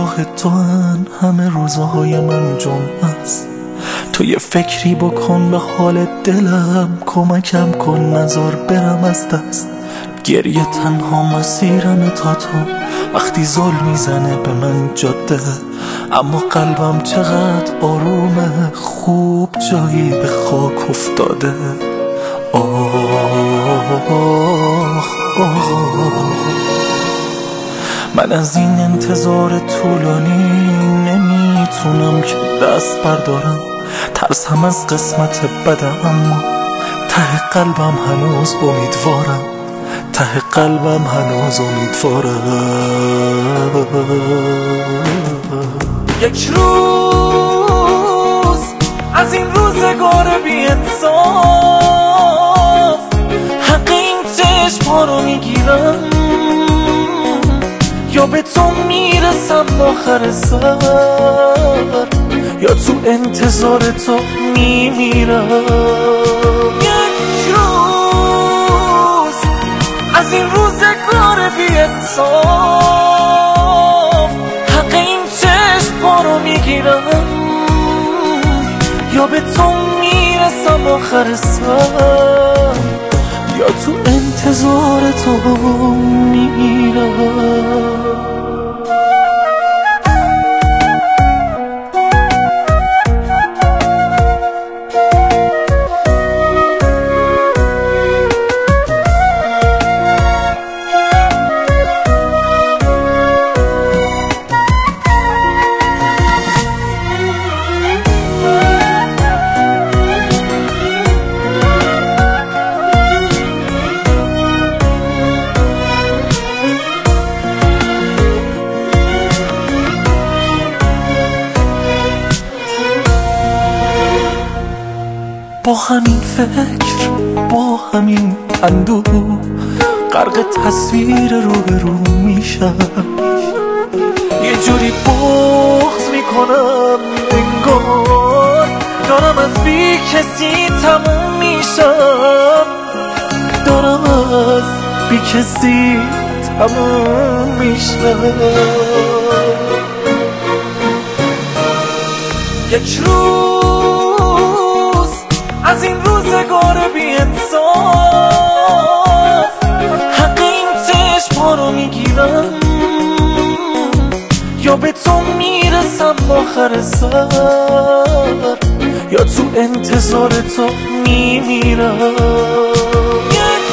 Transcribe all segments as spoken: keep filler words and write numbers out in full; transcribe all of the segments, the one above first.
نگاه تو هن همه روزهای من جمعه است. تو یه فکری بکن به حال دلم، کمکم کن نزار برم از دست. گریه تنها مسیرم تا تو وقتی زل میزنه به من جاده، اما قلبم چقدر آرومه، خوب جایی به خاک افتاده. آه آه من از این انتظار طولانی نمیتونم که دست بردارم، ترسم از قسمت بدم، اما ته قلبم هنوز امیدوارم، ته قلبم هنوز امیدوارم. یک روز از این روزگار بی انصاف حق این چشم ها رو میگیرم، یا به تو میرسم آخر سر، یا تو انتظار تو میمیرم. یک روز از این روزگار بی انصاف حق این چشم ها رو میگیرم، یا به تو میرسم آخر سر، یا تو انتظار تو میمیرم. با همین فکر، با همین اندوه، غرق تصویر رو به رو میشم. یه جوری بغض میکنم انگار دارم از بی کسی تموم میشم، دارم از بی کسی تموم میشم. یک روز از این روزگار بی انصاف حق این چشم ها رو میگیرم، یا به تو میرسم آخر سر، یا تو انتظار تو میمیرم. یک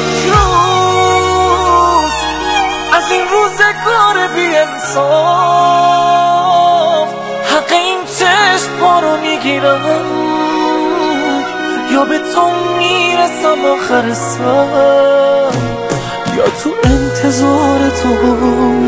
روز از این روزگار بی انصاف حق این چشم ها رو میگیرم، یا به تو میرسم آخر سر، یا تو انتظار تو